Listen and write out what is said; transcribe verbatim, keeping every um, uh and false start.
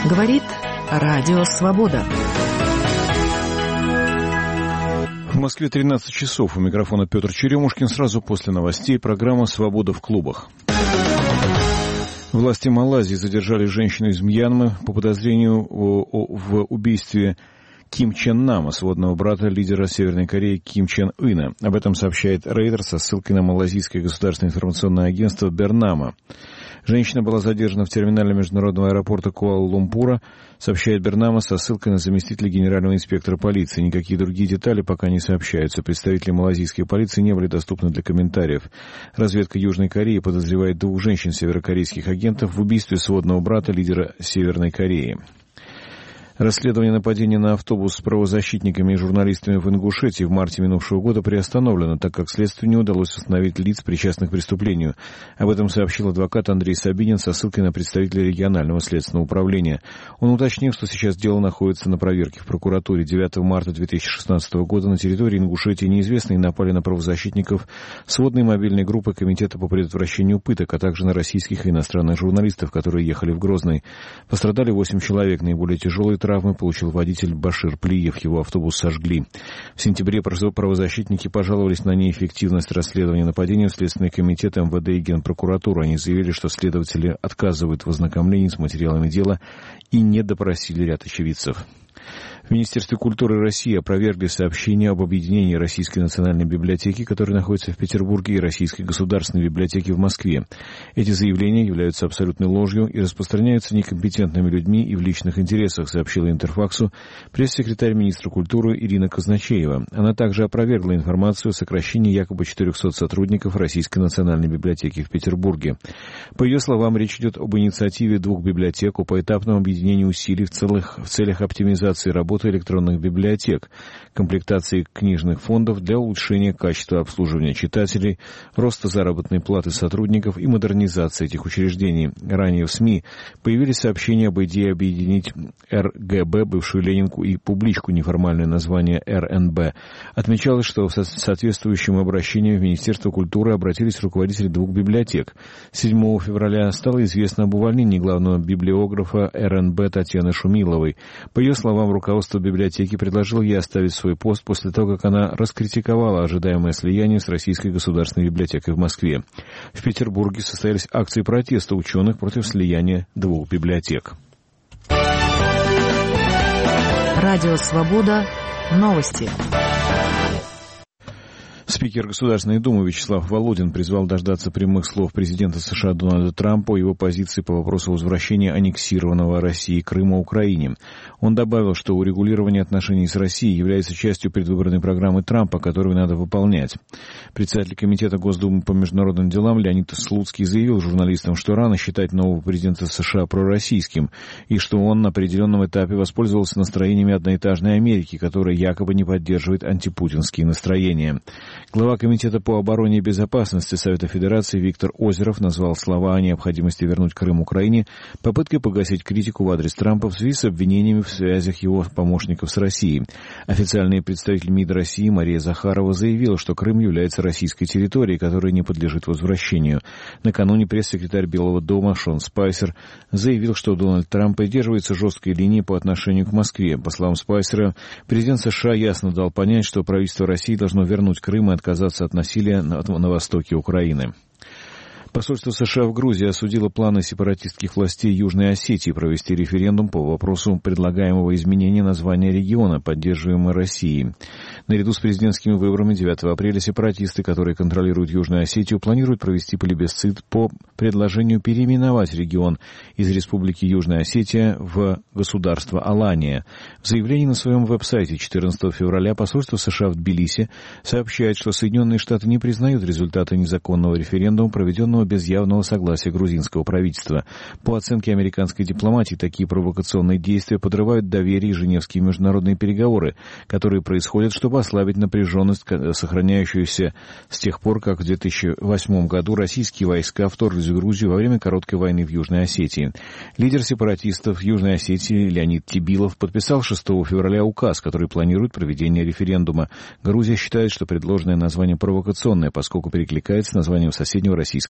Говорит Радио Свобода. В Москве тринадцать часов. У микрофона Петр Черемушкин. Сразу после новостей программа «Свобода в клубах». Власти Малайзии задержали женщину из Мьянмы по подозрению в убийстве Ким Чен Нама, сводного брата лидера Северной Кореи Ким Чен Ына. Об этом сообщает Рейтер со ссылкой на малайзийское государственное информационное агентство Бернама. Женщина была задержана в терминале международного аэропорта Куала-Лумпура, сообщает Бернама со ссылкой на заместителя генерального инспектора полиции. Никакие другие детали пока не сообщаются. Представители малайзийской полиции не были доступны для комментариев. Разведка Южной Кореи подозревает двух женщин северокорейских агентов в убийстве сводного брата лидера Северной Кореи. Расследование нападения на автобус с правозащитниками и журналистами в Ингушетии в марте минувшего года приостановлено, так как следствию не удалось установить лиц, причастных к преступлению. Об этом сообщил адвокат Андрей Сабинин со ссылкой на представителя регионального следственного управления. Он уточнил, что сейчас дело находится на проверке в прокуратуре. девятого марта две тысячи шестнадцатого года на территории Ингушетии неизвестные напали на правозащитников сводной мобильной группы Комитета по предотвращению пыток, а также на российских и иностранных журналистов, которые ехали в Грозный. Пострадали восемь человек. Наиболее тяжелые травмы получил водитель Башир Плиев, его автобус сожгли. В сентябре правозащитники пожаловались на неэффективность расследования нападения в Следственный комитет эм вэ дэ и Генпрокуратуру. Они заявили, что следователи отказывают в ознакомлении с материалами дела и не допросили ряд очевидцев. В Министерстве культуры России опровергли сообщение об объединении Российской национальной библиотеки, которая находится в Петербурге, и Российской государственной библиотеки в Москве. Эти заявления являются абсолютной ложью и распространяются некомпетентными людьми и в личных интересах, сообщила Интерфаксу пресс-секретарь министра культуры Ирина Казначеева. Она также опровергла информацию о сокращении якобы четырехсот сотрудников Российской национальной библиотеки в Петербурге. По ее словам, речь идет об инициативе двух библиотек, о поэтапном объединении усилий в, целых, в целях оптимизации работы электронных библиотек, комплектации книжных фондов для улучшения качества обслуживания читателей, роста заработной платы сотрудников и модернизации этих учреждений. Ранее в СМИ появились сообщения об идее объединить эр гэ бэ, бывшую Ленинку, и публичку, неформальное название эр эн бэ. Отмечалось, что с соответствующим обращением в Министерство культуры обратились руководители двух библиотек. седьмого февраля стало известно об увольнении главного библиографа эр эн бэ Татьяны Шумиловой. По ее словам, руководство библиотеки предложил ей оставить свой пост после того, как она раскритиковала ожидаемое слияние с Российской государственной библиотекой в Москве. В Петербурге состоялись акции протеста ученых против слияния двух библиотек. Радио Свобода. Новости. Спикер Государственной Думы Вячеслав Володин призвал дождаться прямых слов президента США Дональда Трампа о его позиции по вопросу возвращения аннексированного Россией Крыма Украине. Он добавил, что урегулирование отношений с Россией является частью предвыборной программы Трампа, которую надо выполнять. Председатель Комитета Госдумы по международным делам Леонид Слуцкий заявил журналистам, что рано считать нового президента США пророссийским, и что он на определенном этапе воспользовался настроениями одноэтажной Америки, которая якобы не поддерживает антипутинские настроения. Глава Комитета по обороне и безопасности Совета Федерации Виктор Озеров назвал слова о необходимости вернуть Крым Украине попыткой погасить критику в адрес Трампа в связи с обвинениями в связях его помощников с Россией. Официальный представитель МИД России Мария Захарова заявила, что Крым является российской территорией, которая не подлежит возвращению. Накануне пресс-секретарь Белого дома Шон Спайсер заявил, что Дональд Трамп придерживается жесткой линии по отношению к Москве. По словам Спайсера, президент США ясно дал понять, что правительство России должно вернуть Крым и отказаться от насилия на, на востоке Украины. Посольство США в Грузии осудило планы сепаратистских властей Южной Осетии провести референдум по вопросу предлагаемого изменения названия региона, поддерживаемого Россией. Наряду с президентскими выборами девятого апреля сепаратисты, которые контролируют Южную Осетию, планируют провести плебисцит по предложению переименовать регион из Республики Южная Осетия в государство Алания. В заявлении на своем веб-сайте четырнадцатого февраля посольство США в Тбилиси сообщает, что Соединенные Штаты не признают результаты незаконного референдума, проведенного без явного согласия грузинского правительства. По оценке американской дипломатии, такие провокационные действия подрывают доверие и женевские международные переговоры, которые происходят, чтобы ослабить напряженность, сохраняющуюся с тех пор, как в две тысячи восьмом году российские войска вторглись в Грузию во время короткой войны в Южной Осетии. Лидер сепаратистов Южной Осетии Леонид Тибилов подписал шестого февраля указ, который планирует проведение референдума. Грузия считает, что предложенное название провокационное, поскольку перекликается с названием соседнего российского